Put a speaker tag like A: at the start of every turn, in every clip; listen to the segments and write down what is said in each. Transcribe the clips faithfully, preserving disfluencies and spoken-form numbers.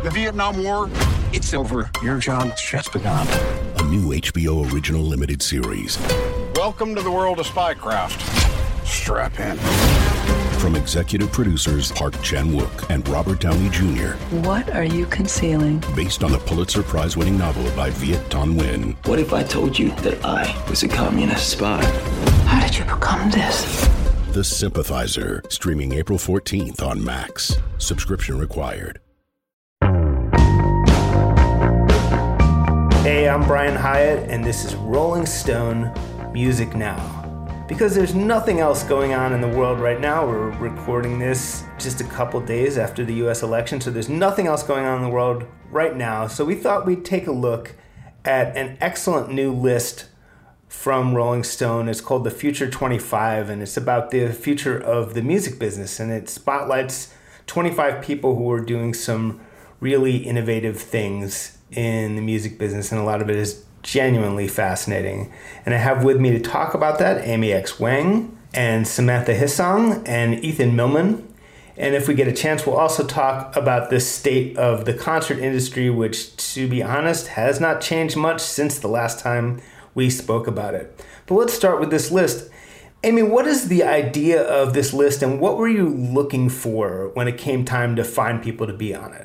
A: The Vietnam War, it's over. Your job's just begun.
B: A new H B O original limited series.
A: Welcome to the world of spycraft. Strap in.
B: From executive producers Park Chan-wook and Robert Downey Junior
C: What are you concealing?
B: Based on the Pulitzer Prize-winning novel by Viet Thanh Nguyen.
D: What if I told you that I was a communist spy?
C: How did you become this?
B: The Sympathizer, streaming April fourteenth on Max. Subscription required.
E: Hey, I'm Brian Hyatt, and this is Rolling Stone Music Now. Because there's nothing else going on in the world right now. We're recording this just a couple days after the U S election, so there's nothing else going on in the world right now. So we thought we'd take a look at an excellent new list from Rolling Stone. It's called The Future twenty-five, and it's about the future of the music business, and it spotlights twenty-five people who are doing some really innovative things in the music business, and a lot of it is genuinely fascinating. And I have with me to talk about that Amy X. Wang and Samantha Hisong and Ethan Millman. And if we get a chance, we'll also talk about the state of the concert industry, which, to be honest, has not changed much since the last time we spoke about it. But let's start with this list. Amy, what is the idea of this list, and what were you looking for when it came time to find people to be on it?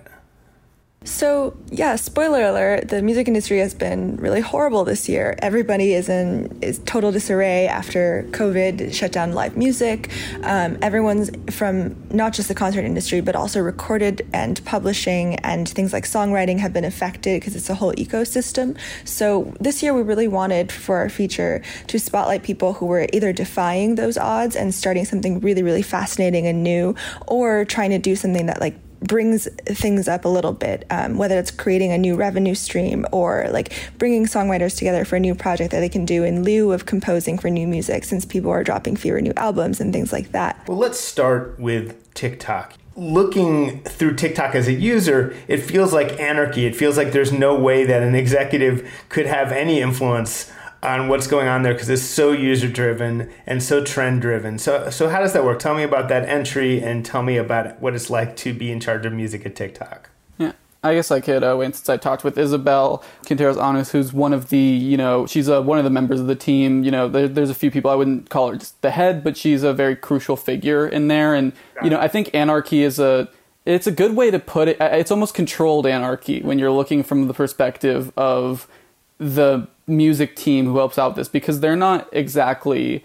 F: So, yeah, spoiler alert, the music industry has been really horrible this year. Everybody is in is total disarray after COVID shut down live music. Um, everyone's from not just the concert industry, but also recorded and publishing and things like songwriting have been affected because it's a whole ecosystem. So this year we really wanted for our feature to spotlight people who were either defying those odds and starting something really, really fascinating and new, or trying to do something that like brings things up a little bit, um, whether it's creating a new revenue stream or like bringing songwriters together for a new project that they can do in lieu of composing for new music, since people are dropping fewer new albums and things like that.
E: Well, let's start with TikTok. Looking through TikTok as a user, it feels like anarchy. It feels like there's no way that an executive could have any influence on what's going on there because it's so user-driven and so trend-driven. So so how does that work? Tell me about that entry and tell me about what it's like to be in charge of music at TikTok.
G: Yeah, I guess I could uh, wait since I talked with Isabel Quinteros-Anus, who's one of the, you know, she's uh, one of the members of the team. You know, there, there's a few people, I wouldn't call her just the head, but she's a very crucial figure in there. And, you know, I think anarchy is a, it's a good way to put it. It's almost controlled anarchy when you're looking from the perspective of the music team who helps out with this, because they're not exactly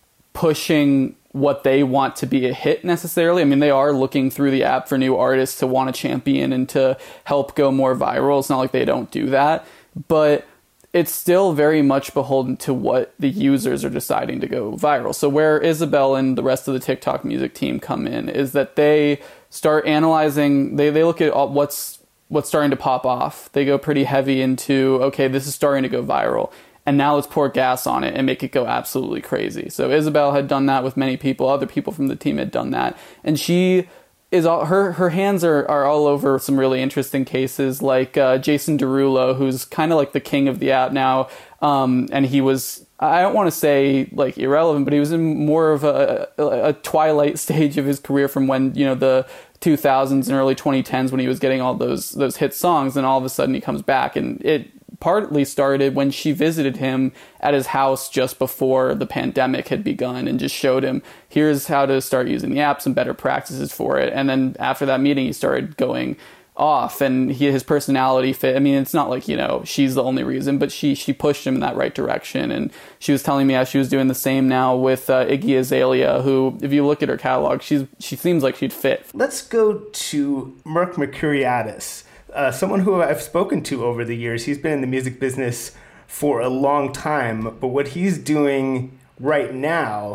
G: pushing what they want to be a hit necessarily. I mean, they are looking through the app for new artists to want to champion and to help go more viral. It's not like they don't do that, but it's still very much beholden to what the users are deciding to go viral. So where Isabel and the rest of the TikTok music team come in is that they start analyzing, they, they look at all, what's what's starting to pop off. They go pretty heavy into, okay, this is starting to go viral, and now let's pour gas on it and make it go absolutely crazy. So Isabel had done that with many people. Other people from the team had done that. And she is all, her, her hands are, are all over some really interesting cases, like uh, Jason Derulo, who's kind of like the king of the app now. Um, and he was, I don't want to say like irrelevant, but he was in more of a, a, a twilight stage of his career from when, you know, the two thousands and early twenty tens when he was getting all those those hit songs, and all of a sudden he comes back. And it partly started when she visited him at his house just before the pandemic had begun and just showed him, here's how to start using the app, some better practices for it. And then after that meeting, he started going off, and he, his personality fit. I mean, it's not like, you know, she's the only reason, but she she pushed him in that right direction. And she was telling me how she was doing the same now with uh, Iggy Azalea, who, if you look at her catalog, she's she seems like she'd fit.
E: Let's go to Merck Mercuriadis, uh, someone who I've spoken to over the years. He's been in the music business for a long time, but what he's doing right now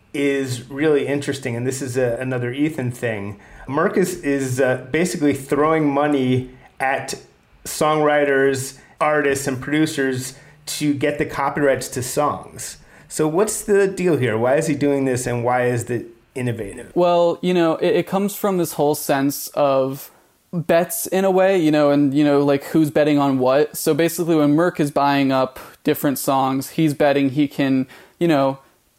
E: is really interesting. And this is a, another Ethan thing. Merck is, is uh, basically throwing money at songwriters, artists, and producers to get the copyrights to songs. So what's the deal here? Why is he doing this, and why is it innovative?
G: Well, you know, it, it comes from this whole sense of bets in a way, you know, and, you know, like who's betting on what. So basically when Merck is buying up different songs, he's betting he can, you know,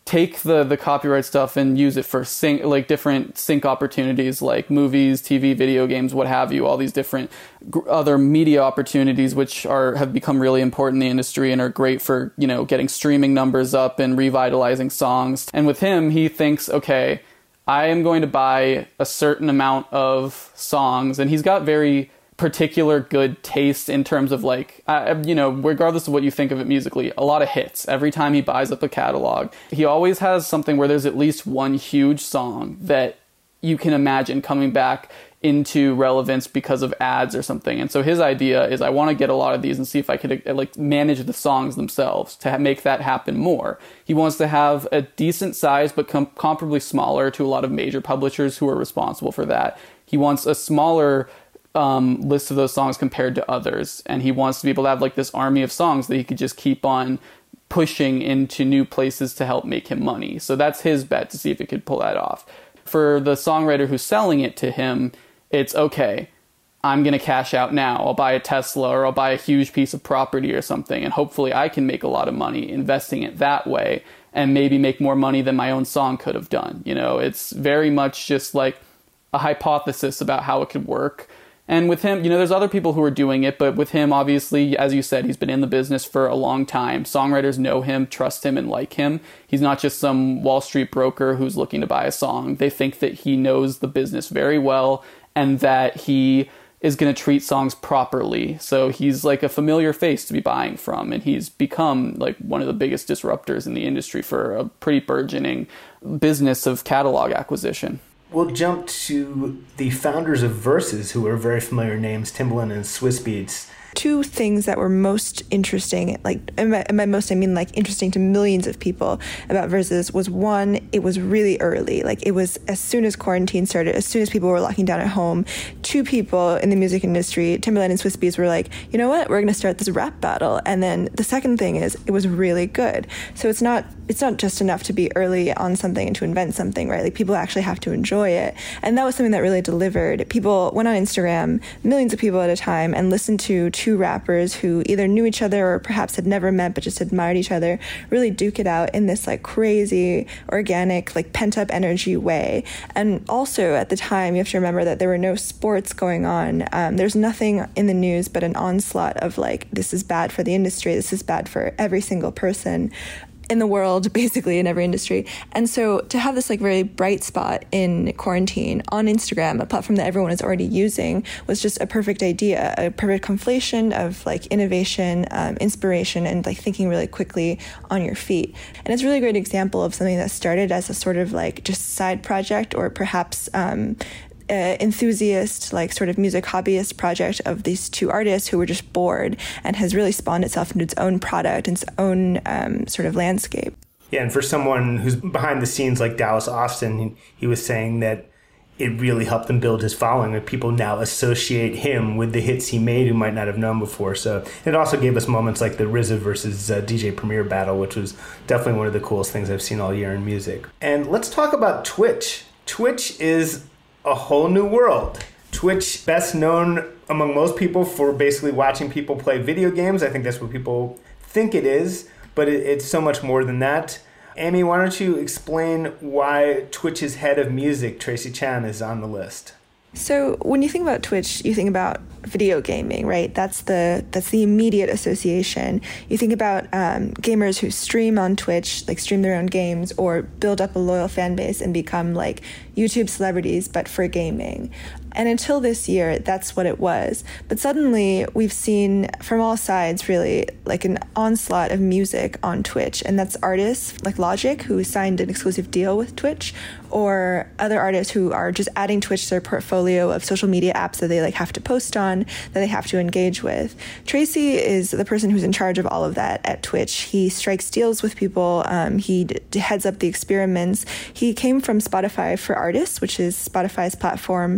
G: take the the copyright stuff and use it for sync, like different sync opportunities, like movies, T V, video games, what have you, all these different g- other media opportunities, which are have become really important in the industry and are great for, you know, getting streaming numbers up and revitalizing songs. And with him, he thinks, okay, I am going to buy a certain amount of songs, and he's got very particular good taste in terms of like, uh, you know, regardless of what you think of it musically, a lot of hits. Every time he buys up a catalog, he always has something where there's at least one huge song that you can imagine coming back into relevance because of ads or something. And so his idea is, I want to get a lot of these and see if I could uh, like manage the songs themselves to ha- make that happen more. He wants to have a decent size, but com- comparably smaller to a lot of major publishers who are responsible for that. He wants a smaller um, list of those songs compared to others. And he wants to be able to have like this army of songs that he could just keep on pushing into new places to help make him money. So that's his bet, to see if he could pull that off. For the songwriter who's selling it to him, it's okay, I'm going to cash out now. I'll buy a Tesla, or I'll buy a huge piece of property or something, and hopefully I can make a lot of money investing it that way and maybe make more money than my own song could have done. You know, it's very much just like a hypothesis about how it could work. And with him, you know, there's other people who are doing it, but with him, obviously, as you said, he's been in the business for a long time. Songwriters know him, trust him, and like him. He's not just some Wall Street broker who's looking to buy a song. They think that he knows the business very well and that he is going to treat songs properly. So he's like a familiar face to be buying from, and he's become like one of the biggest disruptors in the industry for a pretty burgeoning business of catalog acquisition.
E: We'll jump to the founders of Versus, who are very familiar names, Timbaland and Swizz Beatz.
F: Two things that were most interesting, like, and by, and by most I mean like interesting to millions of people about Versus, was one, it was really early. Like, it was as soon as quarantine started, as soon as people were locking down at home, two people in the music industry, Timbaland and Swizz Beatz, were like, you know what, we're going to start this rap battle. And then the second thing is, it was really good. So it's not it's not just enough to be early on something and to invent something, right? Like, people actually have to enjoy it. And that was something that really delivered. People went on Instagram, millions of people at a time, and listened to two rappers who either knew each other or perhaps had never met but just admired each other really duke it out in this like crazy, organic, like pent-up energy way. And also at the time, you have to remember that there were no sports going on. Um, there's nothing in the news but an onslaught of like, this is bad for the industry, this is bad for every single person in the world, basically in every industry. And so to have this like very bright spot in quarantine on Instagram, a platform that everyone is already using, was just a perfect idea, a perfect conflation of like innovation, um, inspiration, and like thinking really quickly on your feet. And it's a really great example of something that started as a sort of like just side project, or perhaps um, Uh, enthusiast, like sort of music hobbyist project of these two artists who were just bored, and has really spawned itself into its own product and its own um, sort of landscape.
E: Yeah, and for someone who's behind the scenes like Dallas Austin, he, he was saying that it really helped him build his following. That people now associate him with the hits he made who might not have known before. So it also gave us moments like the R Z A versus uh, D J Premier battle, which was definitely one of the coolest things I've seen all year in music. And let's talk about Twitch. Twitch is a whole new world. Twitch, best known among most people for basically watching people play video games. I think that's what people think it is, but it, it's so much more than that. Amy, why don't you explain why Twitch's head of music, Tracy Chan, is on the list?
F: So when you think about Twitch, you think about video gaming, right? That's the that's the immediate association. You think about um, gamers who stream on Twitch, like stream their own games, or build up a loyal fan base and become like YouTube celebrities, but for gaming. And until this year, that's what it was. But suddenly we've seen from all sides, really, like an onslaught of music on Twitch. And that's artists like Logic, who signed an exclusive deal with Twitch, or other artists who are just adding Twitch to their portfolio of social media apps that they like have to post on, that they have to engage with. Tracy is the person who's in charge of all of that at Twitch. He strikes deals with people. Um, he d- heads up the experiments. He came from Spotify for Artists, which is Spotify's platform designed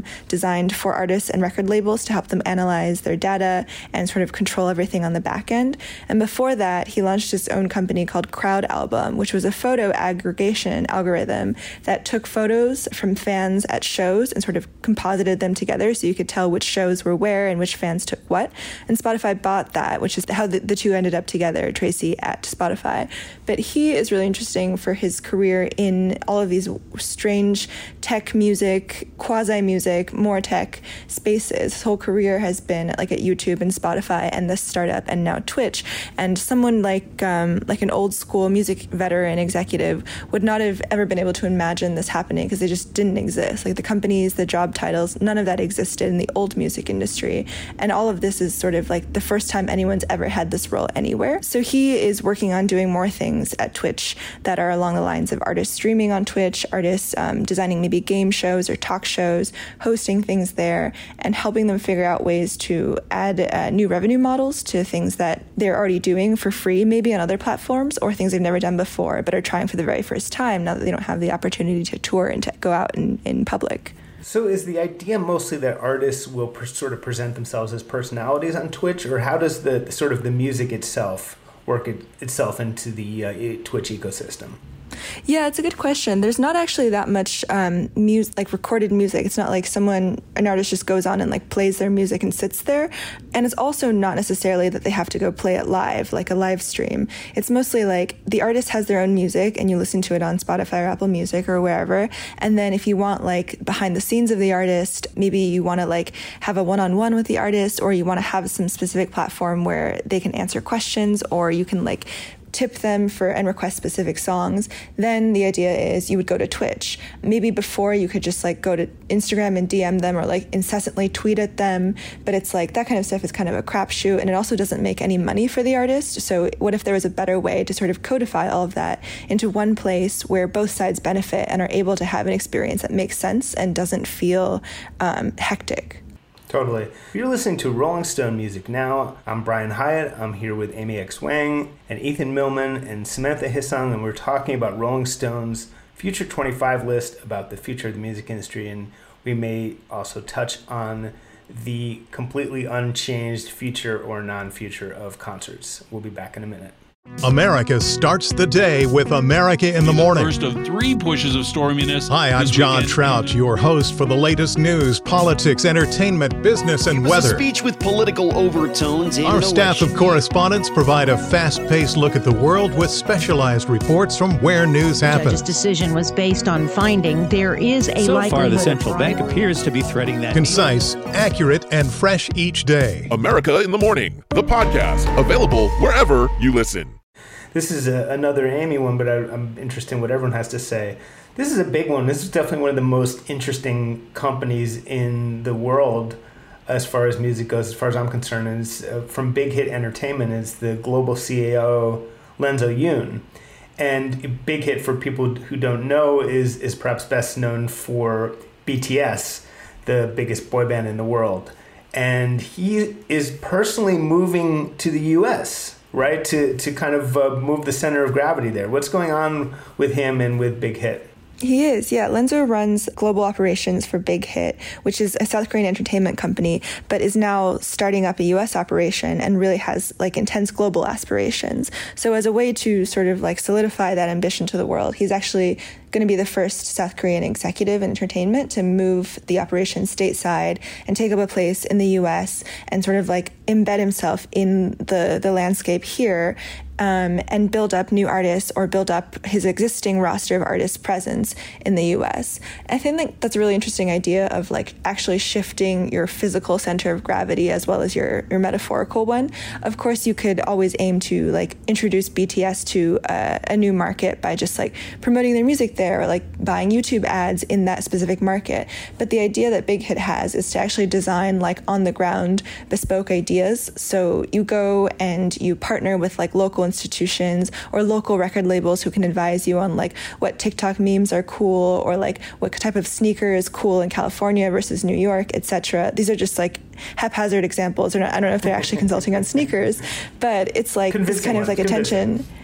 F: designed for artists and record labels to help them analyze their data and sort of control everything on the back end. And before that, he launched his own company called Crowd Album, which was a photo aggregation algorithm that took photos from fans at shows and sort of composited them together so you could tell which shows were where and which fans took what. And Spotify bought that, which is how the, the two ended up together, Tracy at Spotify. But he is really interesting for his career in all of these strange tech music, quasi-music, more tech spaces. His whole career has been like at YouTube and Spotify and this startup and now Twitch. And someone like um, like an old school music veteran executive would not have ever been able to imagine this happening because they just didn't exist. Like the companies, the job titles, none of that existed in the old music industry. And all of this is sort of like the first time anyone's ever had this role anywhere. So he is working on doing more things at Twitch that are along the lines of artists streaming on Twitch, artists um, designing maybe game shows or talk shows, hosting things there, and helping them figure out ways to add uh, new revenue models to things that they're already doing for free, maybe on other platforms, or things they've never done before, but are trying for the very first time now that they don't have the opportunity to tour and to go out in, in public.
E: So is the idea mostly that artists will per- sort of present themselves as personalities on Twitch, or how does the sort of the music itself work it, itself into the uh, Twitch ecosystem?
F: Yeah, it's a good question. There's not actually that much um, music, like recorded music. It's not like someone, an artist just goes on and like plays their music and sits there. And it's also not necessarily that they have to go play it live, like a live stream. It's mostly like the artist has their own music and you listen to it on Spotify or Apple Music or wherever. And then if you want like behind the scenes of the artist, maybe you want to like have a one-on-one with the artist, or you want to have some specific platform where they can answer questions, or you can like tip them for and request specific songs, then the idea is you would go to Twitch. Maybe before you could just like go to Instagram and D M them or like incessantly tweet at them, but it's like that kind of stuff is kind of a crapshoot, and it also doesn't make any money for the artist. So what if there was a better way to sort of codify all of that into one place where both sides benefit and are able to have an experience that makes sense and doesn't feel um, hectic?
E: Totally. You're listening to Rolling Stone Music Now. I'm Brian Hyatt. I'm here with Amy X. Wang and Ethan Millman and Samantha Hissong, and we're talking about Rolling Stone's Future twenty-five list, about the future of the music industry, and we may also touch on the completely unchanged future or non-future of concerts. We'll be back in a minute.
H: America starts the day with America in the Morning.
I: First of three pushes of storminess.
H: Hi, I'm John Trout, your host for the latest news, politics, entertainment, business, and weather.
J: A speech with political overtones.
H: Our staff of correspondents provide a fast-paced look at the world with specialized reports from where news happens.
K: The judge's decision was based on finding there is a
L: so
K: likelihood.
L: So far, the central bank appears to be threading that.
H: Concise, accurate, and fresh each day.
M: America in the Morning, the podcast, available wherever you listen.
E: This is a, another Amy one, but I, I'm interested in what everyone has to say. This is a big one. This is definitely one of the most interesting companies in the world as far as music goes, as far as I'm concerned. And it's, uh, from Big Hit Entertainment is the global C E O, Lenzo Yoon. And Big Hit, for people who don't know, is, is perhaps best known for B T S, the biggest boy band in the world. And he is personally moving to the U S, right, to to kind of uh, move the center of gravity there. What's going on with him and with Big Hit?
F: He is, yeah. Lenzo runs global operations for Big Hit, which is a South Korean entertainment company, but is now starting up a U S operation and really has like intense global aspirations. So as a way to sort of like solidify that ambition to the world, he's actually going to be the first South Korean executive in entertainment to move the operation stateside and take up a place in the U S and sort of like embed himself in the, the landscape here. Um, and build up new artists or build up his existing roster of artists' presence in the U S. I think that that's a really interesting idea of like actually shifting your physical center of gravity as well as your, your metaphorical one. Of course, you could always aim to like introduce B T S to a, a new market by just like promoting their music there or like buying YouTube ads in that specific market. But the idea that Big Hit has is to actually design like on the ground bespoke ideas. So you go and you partner with like local institutions or local record labels who can advise you on like what TikTok memes are cool or like what type of sneaker is cool in California versus New York, et cetera. These are just like haphazard examples. Not, I don't know if they're actually consulting on sneakers, but it's like this kind of like attention.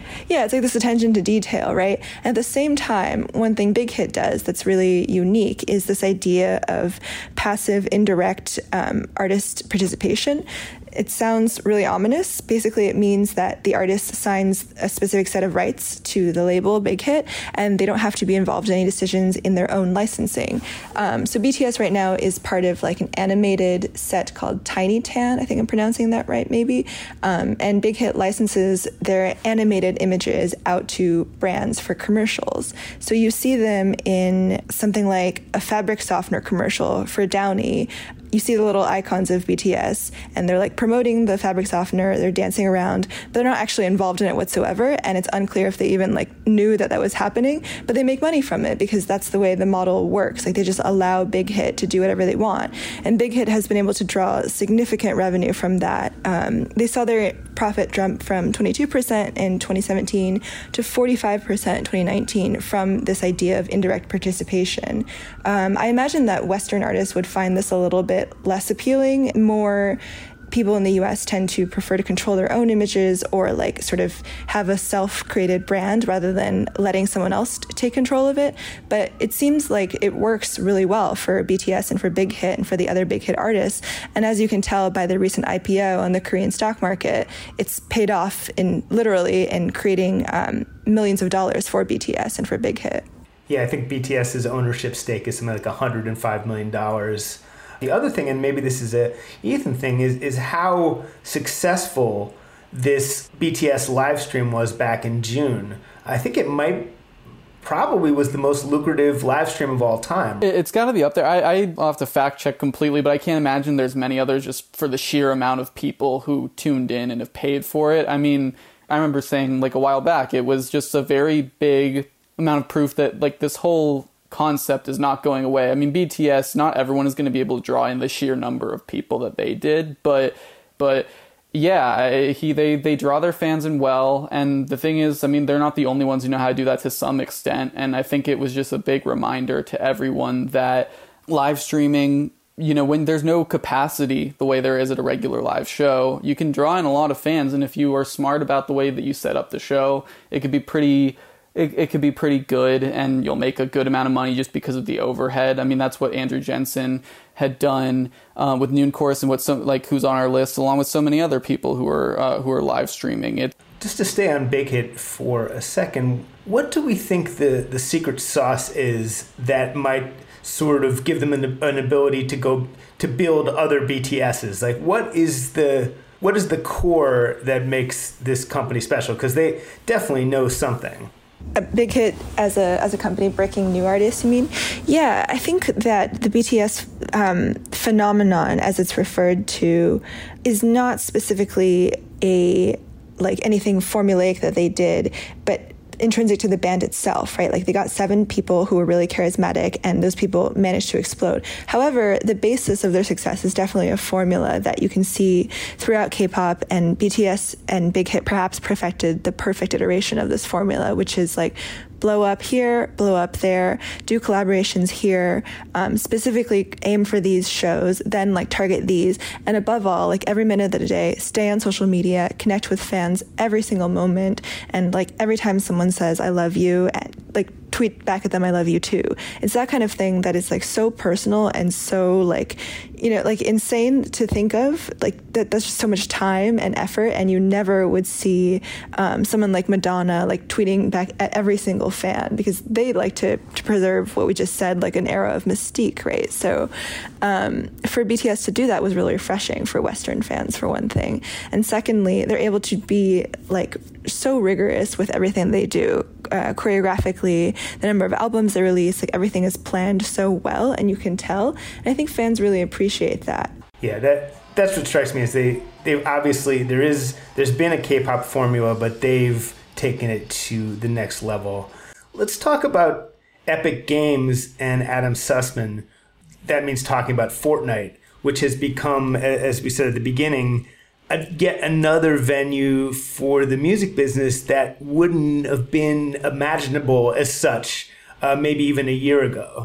F: Yeah, it's like this attention to detail, right? And at the same time, one thing Big Hit does that's really unique is this idea of passive, indirect um, artist participation. It sounds really ominous. Basically, it means that the artist signs a specific set of rights to the label Big Hit, and they don't have to be involved in any decisions in their own licensing. Um, so B T S right now is part of like an animated set called Tiny Tan. I think I'm pronouncing that right, maybe. Um, and Big Hit licenses their animated images out to brands for commercials. So you see them in something like a fabric softener commercial for Downy. You see the little icons of B T S, and they're like promoting the fabric softener. They're dancing around, but they're not actually involved in it whatsoever. And it's unclear if they even like knew that that was happening, but they make money from it because that's the way the model works. Like they just allow Big Hit to do whatever they want. And Big Hit has been able to draw significant revenue from that. Um, they saw their profit jump from twenty-two percent in twenty seventeen to forty-five percent in twenty nineteen from this idea of indirect participation. Um, I imagine that Western artists would find this a little bit less appealing. More people in the U S tend to prefer to control their own images or like sort of have a self-created brand rather than letting someone else take control of it. But it seems like it works really well for B T S and for Big Hit and for the other Big Hit artists. And as you can tell by the recent I P O on the Korean stock market, it's paid off in literally in creating um, millions of dollars for B T S and for Big Hit.
E: Yeah, I think BTS's ownership stake is something like one hundred five million dollars. The other thing, and maybe this is a Ethan thing, is is how successful this B T S live stream was back in June. I think it might probably was the most lucrative live stream of all time.
G: It's got to be up there. I, I will have to fact check completely, but I can't imagine there's many others just for the sheer amount of people who tuned in and have paid for it. I mean, I remember saying like a while back, it was just a very big amount of proof that like this whole concept is not going away. I mean, B T S, not everyone is going to be able to draw in the sheer number of people that they did, but but yeah, he they they draw their fans in well. And the thing is, I mean, they're not the only ones who know how to do that to some extent. And I think it was just a big reminder to everyone that live streaming, you know, when there's no capacity the way there is at a regular live show, you can draw in a lot of fans. And if you are smart about the way that you set up the show, it could be pretty It, it could be pretty good, and you'll make a good amount of money just because of the overhead. I mean, that's what Andrew Jensen had done uh, with Noon Chorus, and what some like who's on our list, along with so many other people who are uh, who are live streaming it.
E: Just to stay on Big Hit for a second, what do we think the the secret sauce is that might sort of give them an, an ability to go to build other B T S's? Like, what is the what is the core that makes this company special? Because they definitely know something.
F: A Big Hit as a as a company breaking new artists, you mean? Yeah, I think that the B T S um, phenomenon, as it's referred to, is not specifically a like anything formulaic that they did, but intrinsic to the band itself, right? Like they got seven people who were really charismatic, and those people managed to explode. However, the basis of their success is definitely a formula that you can see throughout K-pop, and B T S and Big Hit perhaps perfected the perfect iteration of this formula, which is like blow up here, blow up there, do collaborations here, um, specifically aim for these shows, then like target these, and above all, like every minute of the day, stay on social media, connect with fans every single moment, and like every time someone says I love you, like tweet back at them I love you too. It's that kind of thing that is like so personal and so like, you know, like insane to think of. Like that that's just so much time and effort, and you never would see um, someone like Madonna like tweeting back at every single fan, because they like to, to preserve what we just said, like an era of mystique, right? So um, for B T S to do that was really refreshing for Western fans, for one thing. And secondly, they're able to be like so rigorous with everything they do, uh, choreographically, the number of albums they release, like everything is planned so well, and you can tell. And I think fans really appreciate that.
E: Yeah, that that's what strikes me is they they obviously there is there's been a K-pop formula, but they've taken it to the next level. Let's talk about Epic Games and Adam Sussman. That means talking about Fortnite, which has become, as we said at the beginning, a, yet another venue for the music business that wouldn't have been imaginable as such uh, maybe even a year ago.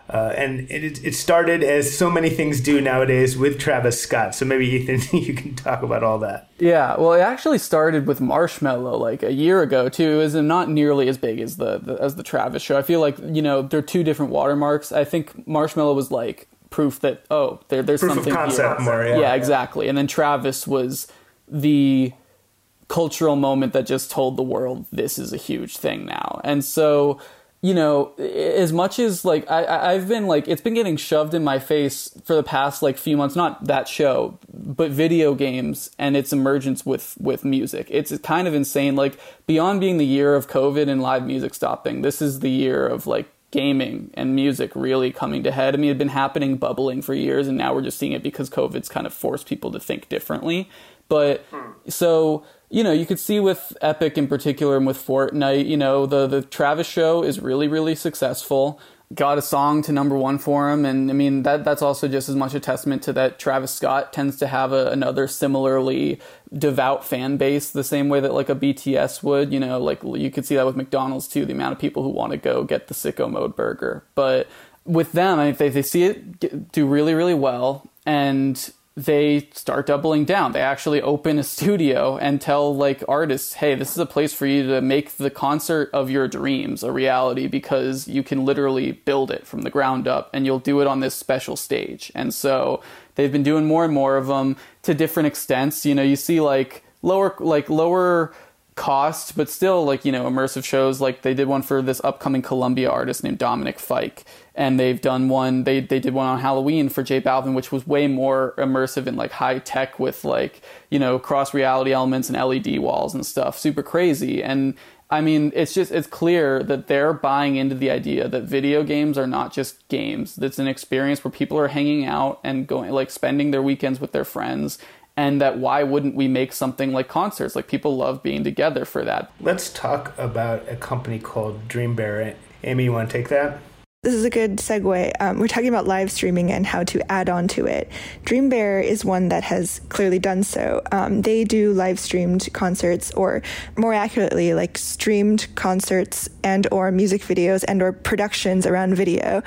E: Uh, and it, it started, as so many things do nowadays, with Travis Scott. So maybe, Ethan, you can talk about all that.
G: Yeah, well, it actually started with Marshmello like a year ago, too. It was not nearly as big as the, the as the Travis show. I feel like, you know, they're two different watermarks. I think Marshmello was like proof that, oh, there, there's
E: proof
G: something
E: of concept
G: here.
E: more, yeah.
G: Yeah, exactly. And then Travis was the cultural moment that just told the world this is a huge thing now. And so, you know, as much as like I, I've been like, it's been getting shoved in my face for the past like few months, not that show, but video games and its emergence with, with music. It's kind of insane. Like, beyond being the year of COVID and live music stopping, this is the year of like gaming and music really coming to head. I mean, it had been happening, bubbling for years, and now we're just seeing it because COVID's kind of forced people to think differently. But so, you know, you could see with Epic in particular and with Fortnite, you know, the, the Travis show is really, really successful. Got a song to number one for him. And I mean, that that's also just as much a testament to that Travis Scott tends to have a, another similarly devout fan base, the same way that like a B T S would, you know, like you could see that with McDonald's too, the amount of people who want to go get the Sicko Mode burger. But with them, I think they, they see it get, do really, really well. And they start doubling down. They actually open a studio and tell like artists, hey, this is a place for you to make the concert of your dreams a reality, because you can literally build it from the ground up and you'll do it on this special stage. And so they've been doing more and more of them to different extents. You know, you see like lower, like lower cost, but still like, you know, immersive shows. Like they did one for this upcoming Colombia artist named Dominic Fike. And they've done one, they they did one on Halloween for J Balvin, which was way more immersive and like high tech with like, you know, cross reality elements and L E D walls and stuff. Super crazy. And I mean, it's just, it's clear that they're buying into the idea that video games are not just games. It's an experience where people are hanging out and going, like spending their weekends with their friends. And that why wouldn't we make something like concerts? Like people love being together for that.
E: Let's talk about a company called Dreambear. Amy, you want to take that?
F: This is a good segue. Um, we're talking about live streaming and how to add on to it. Dreambear is one that has clearly done so. Um, they do live streamed concerts, or more accurately, like streamed concerts and or music videos and or productions around video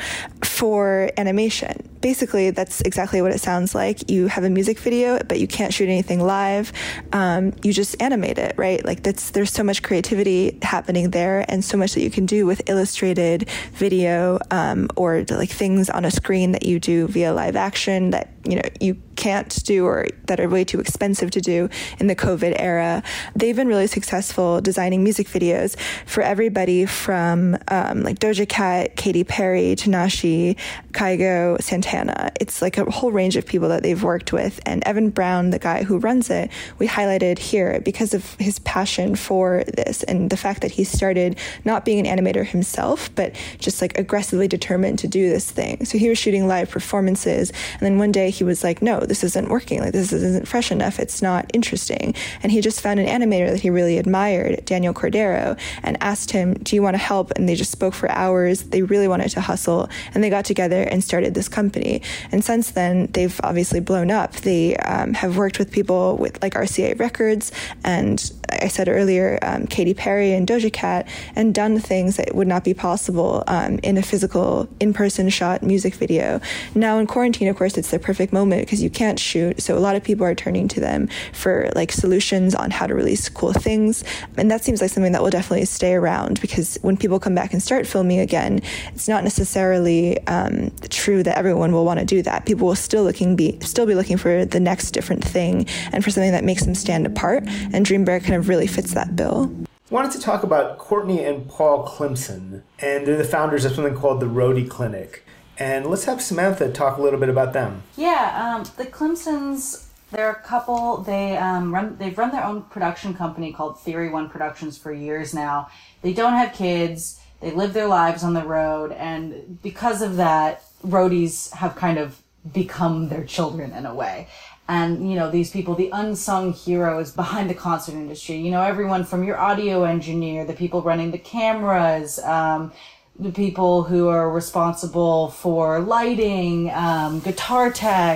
F: for animation. Basically, that's exactly what it sounds like. You have a music video, but you can't shoot anything live. Um, you just animate it, right? Like that's, there's so much creativity happening there and so much that you can do with illustrated video um, or like things on a screen that you do via live action that, you know, you can't do or that are way too expensive to do in the COVID era. They've been really successful designing music videos for everybody from um, like Doja Cat, Katy Perry, Tinashe, Kygo, Santana. It's like a whole range of people that they've worked with. And Evan Brown, the guy who runs it, we highlighted here because of his passion for this and the fact that he started not being an animator himself, but just like aggressively determined to do this thing. So he was shooting live performances, and then one day he was like, no, this isn't working. Like, this isn't fresh enough. It's not interesting. And he just found an animator that he really admired, Daniel Cordero, and asked him, do you want to help? And they just spoke for hours. They really wanted to hustle, and they got together and started this company. And since then, they've obviously blown up. They um, have worked with people with like R C A Records, and I said earlier, um, Katy Perry and Doja Cat, and done things that would not be possible um, in a physical, in-person shot music video. Now in quarantine, of course, it's the perfect moment because you can't shoot. So a lot of people are turning to them for like solutions on how to release cool things. And that seems like something that will definitely stay around, because when people come back and start filming again, it's not necessarily um, true that everyone will want to do that. People will still looking be still be looking for the next different thing and for something that makes them stand apart. And Dreambear kind of really fits that bill.
E: I wanted to talk about Courtney and Paul Clemson, and they're the founders of something called the Roadie Clinic. And let's have Samantha talk a little bit about them.
N: Yeah, um, the Clemsons, they're a couple. They um, run. They've run their own production company called Theory One Productions for years now. They don't have kids. They live their lives on the road, and because of that, roadies have kind of become their children in a way. And, you know, these people, the unsung heroes behind the concert industry, you know, everyone from your audio engineer, the people running the cameras, um, the people who are responsible for lighting, um, guitar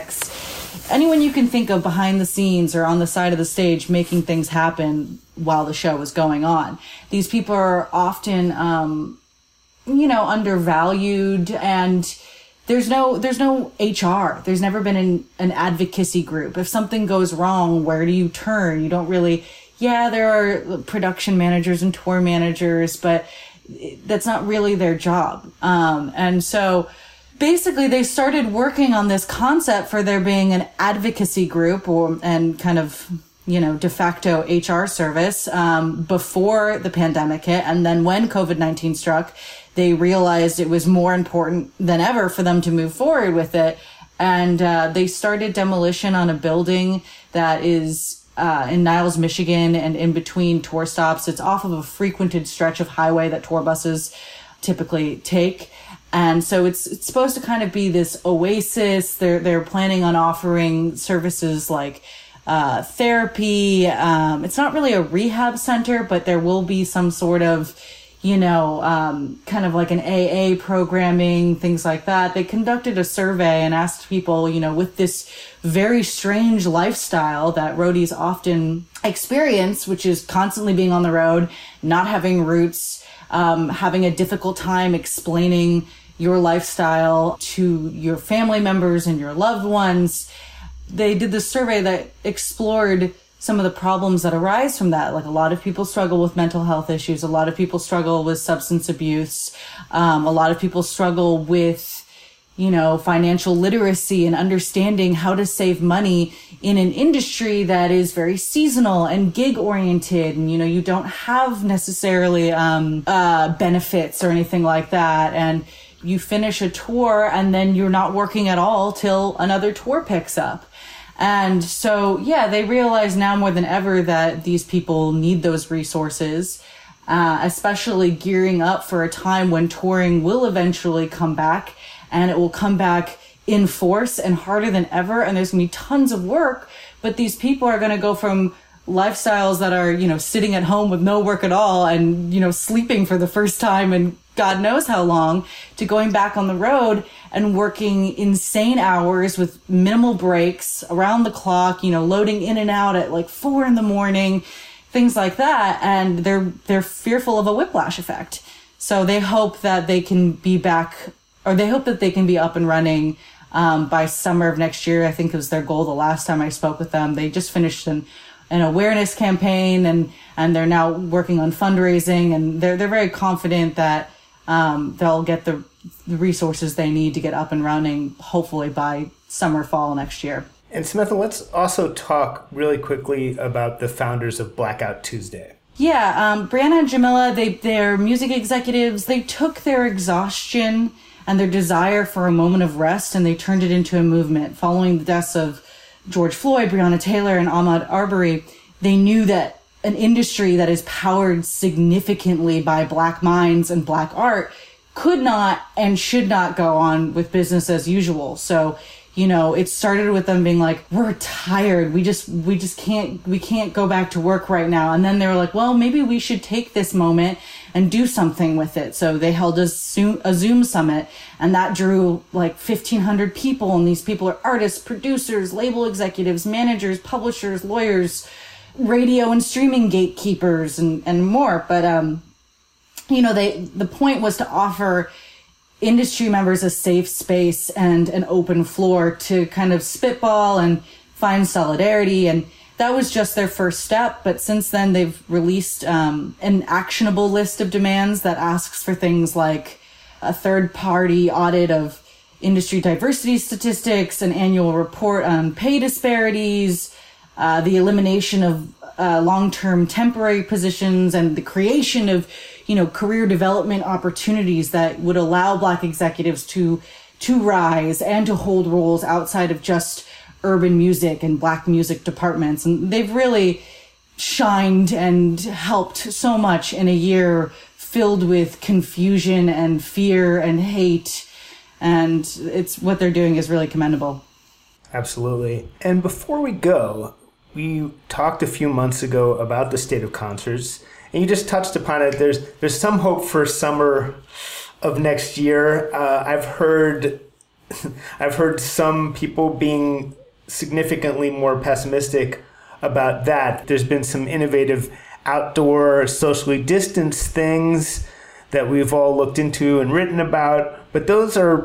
N: techs, anyone you can think of behind the scenes or on the side of the stage making things happen while the show is going on. These people are often, um, you know, undervalued, and there's no there's no H R. There's never been an, an advocacy group. If something goes wrong, where do you turn? You don't really, yeah, there are production managers and tour managers, but that's not really their job. Um, and so basically they started working on this concept for there being an advocacy group or and kind of, you know, de facto H R service um, before the pandemic hit. And then when COVID nineteen struck, they realized it was more important than ever for them to move forward with it. And uh, they started demolition on a building that is uh, in Niles, Michigan, and in between tour stops. It's off of a frequented stretch of highway that tour buses typically take. And so it's it's supposed to kind of be this oasis. They're, they're planning on offering services like uh, therapy. Um, it's not really a rehab center, but there will be some sort of, you know, um, kind of like an A A programming, things like that. They conducted a survey and asked people, you know, with this very strange lifestyle that roadies often experience, which is constantly being on the road, not having roots, um, having a difficult time explaining your lifestyle to your family members and your loved ones. They did this survey that explored some of the problems that arise from that. Like a lot of people struggle with mental health issues. A lot of people struggle with substance abuse. Um, a lot of people struggle with, you know, financial literacy and understanding how to save money in an industry that is very seasonal and gig oriented. And, you know, you don't have necessarily um, uh, benefits or anything like that. And you finish a tour and then you're not working at all till another tour picks up. And so, yeah, they realize now more than ever that these people need those resources, uh, especially gearing up for a time when touring will eventually come back, and it will come back in force and harder than ever. And there's going to be tons of work, but these people are going to go from lifestyles that are, you know, sitting at home with no work at all and, you know, sleeping for the first time in God knows how long, to going back on the road and working insane hours with minimal breaks around the clock, you know, loading in and out at like four in the morning, things like that. And they're, they're fearful of a whiplash effect. So they hope that they can be back, or they hope that they can be up and running, um, by summer of next year. I think it was their goal the last time I spoke with them. They just finished an, an awareness campaign, and, and they're now working on fundraising, and they're, they're very confident that, um, they'll get the, the resources they need to get up and running, hopefully by summer, fall next year.
E: And Samantha, let's also talk really quickly about the founders of Blackout Tuesday.
N: Yeah, um, Brianna and Jamila, they, they're music executives. They took their exhaustion and their desire for a moment of rest, and they turned it into a movement. Following the deaths of George Floyd, Breonna Taylor, and Ahmaud Arbery, they knew that an industry that is powered significantly by Black minds and Black art could not and should not go on with business as usual. So, you know, it started with them being like, we're tired. We just, we just can't, we can't go back to work right now. And then they were like, well, maybe we should take this moment and do something with it. So they held a Zoom, a Zoom summit, and that drew like fifteen hundred people. And these people are artists, producers, label executives, managers, publishers, lawyers, radio and streaming gatekeepers, and, and more. But, um, you know, they, the point was to offer industry members a safe space and an open floor to kind of spitball and find solidarity. And that was just their first step. But since then, they've released um, an actionable list of demands that asks for things like a third party audit of industry diversity statistics, an annual report on pay disparities, uh, the elimination of uh, long-term temporary positions, and the creation of, you know, career development opportunities that would allow Black executives to to rise and to hold roles outside of just urban music and Black music departments. And they've really shined and helped so much in a year filled with confusion and fear and hate. And it's what they're doing is really commendable.
E: Absolutely. And before we go, we talked a few months ago about the state of concerts, and you just touched upon it. There's there's some hope for summer of next year. Uh, I've heard I've heard some people being significantly more pessimistic about that. There's been some innovative outdoor, socially distanced things that we've all looked into and written about, but those are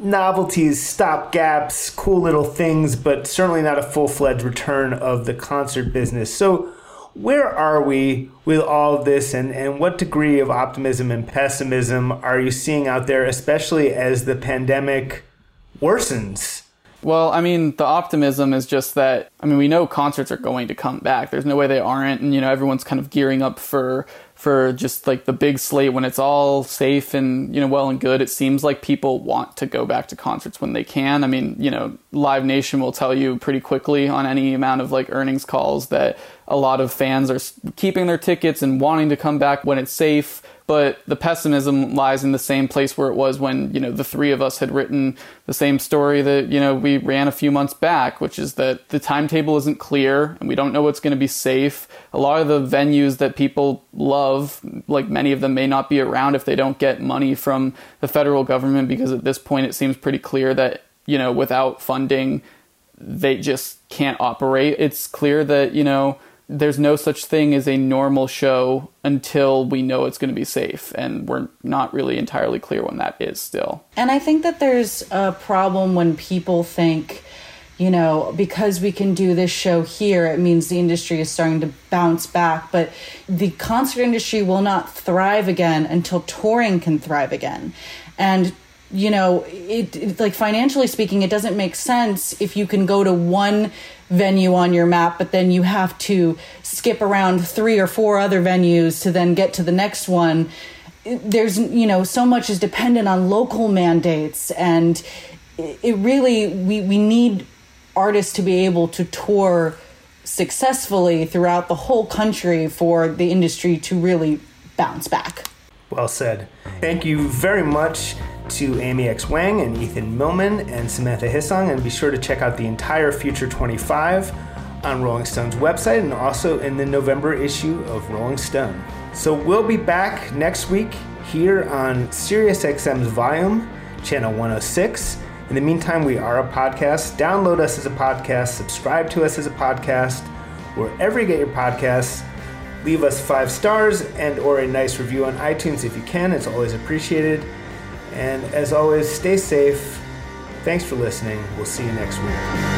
E: novelties, stopgaps, cool little things, but certainly not a full-fledged return of the concert business. So where are we with all of this, and, and what degree of optimism and pessimism are you seeing out there, especially as the pandemic worsens?
G: Well, I mean, the optimism is just that, I mean, we know concerts are going to come back. There's no way they aren't. And, you know, everyone's kind of gearing up for for just like the big slate when it's all safe and, you know, well and good. It seems like people want to go back to concerts when they can. I mean, you know, Live Nation will tell you pretty quickly on any amount of like earnings calls that a lot of fans are keeping their tickets and wanting to come back when it's safe. But the pessimism lies in the same place where it was when, you know, the three of us had written the same story that, you know, we ran a few months back, which is that the timetable isn't clear and we don't know what's going to be safe. A lot of the venues that people love, like many of them may not be around if they don't get money from the federal government, because at this point it seems pretty clear that, you know, without funding, they just can't operate. It's clear that, you know, there's no such thing as a normal show until we know it's going to be safe. And we're not really entirely clear when that is still.
N: And I think that there's a problem when people think, you know, because we can do this show here, it means the industry is starting to bounce back. But the concert industry will not thrive again until touring can thrive again. And you know, it, it like financially speaking, it doesn't make sense if you can go to one venue on your map, but then you have to skip around three or four other venues to then get to the next one. There's, you know, so much is dependent on local mandates, and it, it really, we, we need artists to be able to tour successfully throughout the whole country for the industry to really bounce back.
E: Well said. Thank you very much to Amy X. Wang and Ethan Millman and Samantha Hissong, and be sure to check out the entire Future twenty-five on Rolling Stone's website and also in the November issue of Rolling Stone. So we'll be back next week here on SiriusXM's Volume, channel one oh six. In the meantime, we are a podcast. Download us as a podcast, subscribe to us as a podcast, wherever you get your podcasts. Leave us five stars and or a nice review on iTunes if you can. It's always appreciated. And as always, stay safe. Thanks for listening. We'll see you next week.